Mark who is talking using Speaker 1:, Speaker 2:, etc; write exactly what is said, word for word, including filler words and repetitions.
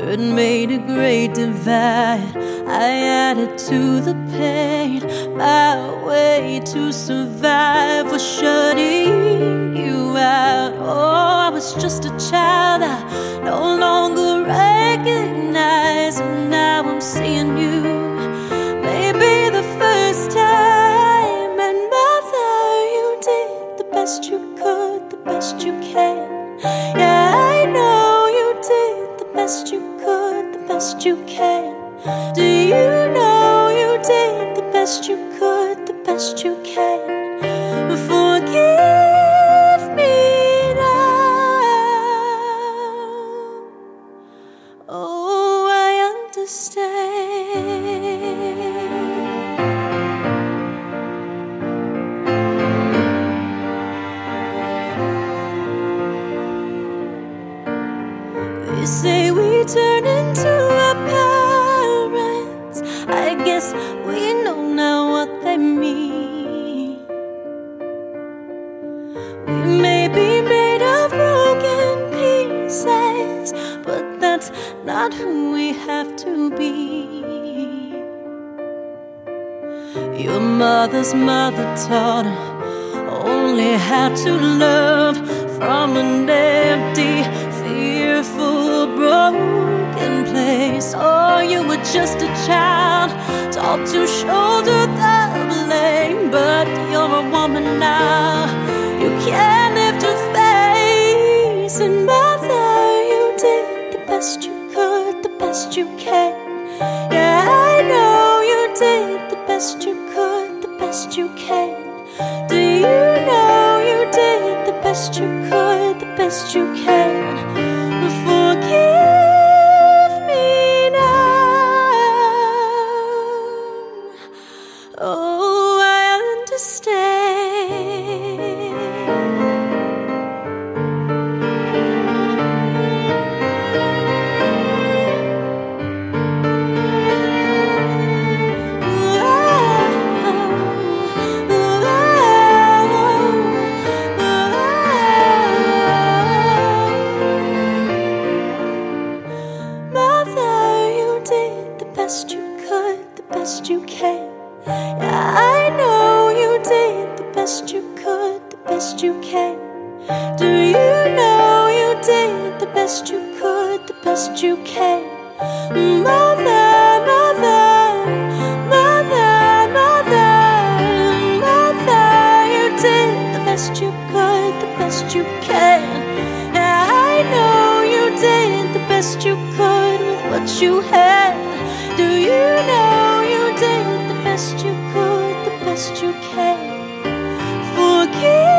Speaker 1: Hurt made a great divide. I added to the pain. My way to survive was shutting you out. Oh, I was just a child I no longer recognize, and now I'm seeing you. Maybe the first time, and mother, you did the best you could, the best you can. Yeah, I know you did the best you could, the best you can. Do you know you did the best you could, the best you can? Forgive me now. Oh, I understand. They say we turn into our parents. I guess we know now what they mean. We may be made of broken pieces, but that's not who we have to be. Your mother's mother taught her only how to love from an empty, fearful, broken place. Oh, you were just a child, taught to shoulder the blame. But you're a woman now, you can't lift your face. And mother, you did the best you could, the best you can. Yeah, I know you did the best you could, the best you can. Do you know you did the best you could, the best you can? Forgive me now. Oh, I understand. Best you could, the best you can. Yeah, I know you did the best you could, the best you can. Do you know you did the best you could, the best you can? Mother, mother, mother, mother, mother, you did the best you could, the best you can. Yeah, I know you did the best you could with what you had. Do you know you did the best you could, the best you can? Forgive